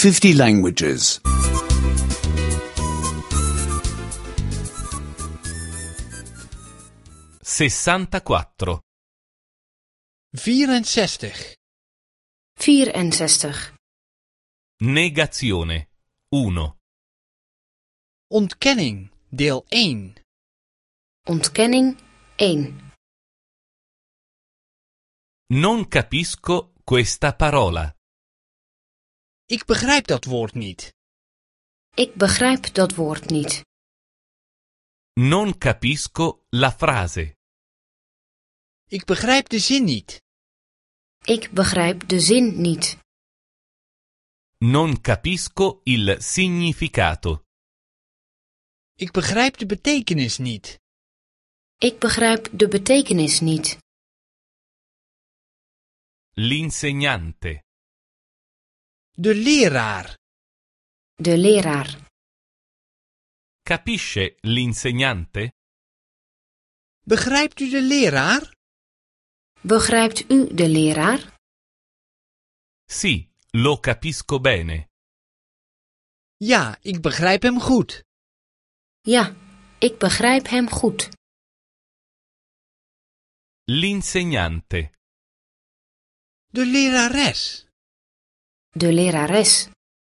50 languages. 64. 64. 64. Negazione. 1. Ontkenning, deel 1. Ontkenning 1. Non capisco questa parola. Ik begrijp dat woord niet. Ik begrijp dat woord niet. Non capisco la frase. Ik begrijp de zin niet. Ik begrijp de zin niet. Non capisco il significato. Ik begrijp de betekenis niet. Ik begrijp de betekenis niet. L'insegnante. De leraar. De leraar. Capisce l'insegnante? Begrijpt u de leraar? Begrijpt u de leraar? Sì, lo capisco bene. Ja, ik begrijp hem goed. Ja, ik begrijp hem goed. L'insegnante. De lerares. De lerares.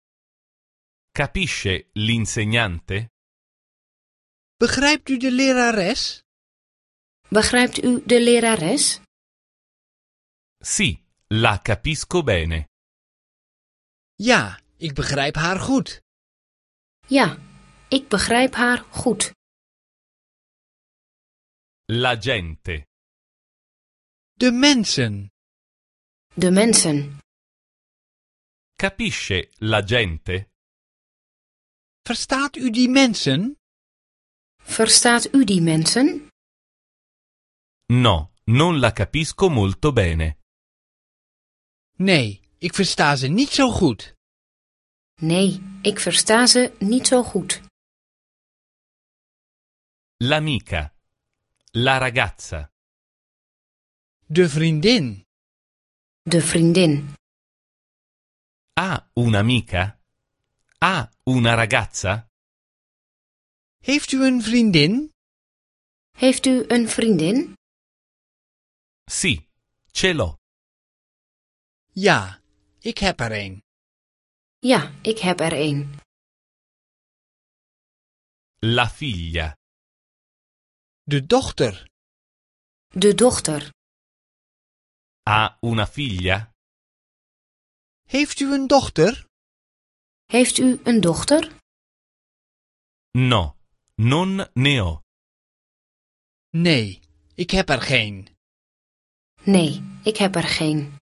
Capisce l'insegnante? Begrijpt u de lerares? Begrijpt u de lerares? Sì, la capisco bene. Ja, ik begrijp haar goed. Ja, ik begrijp haar goed. La gente. De mensen. De mensen. Capisce la gente? Verstaat u die mensen? Verstaat u die mensen? No, non la capisco molto bene. Nee, ik versta ze niet zo goed. Nee, ik versta ze niet zo goed. L'amica. La ragazza. De vriendin. De vriendin. Ha un'amica? Ha una ragazza? Heeft u een vriendin? Heeft u een vriendin? Sì, ce l'ho. Ja, ik heb er een. Ja, ik heb er een. La figlia. De dochter. De dochter. Ha una figlia? Heeft u een dochter? Heeft u een dochter? No, non ne ho. Nee, ik heb er geen. Nee, ik heb er geen.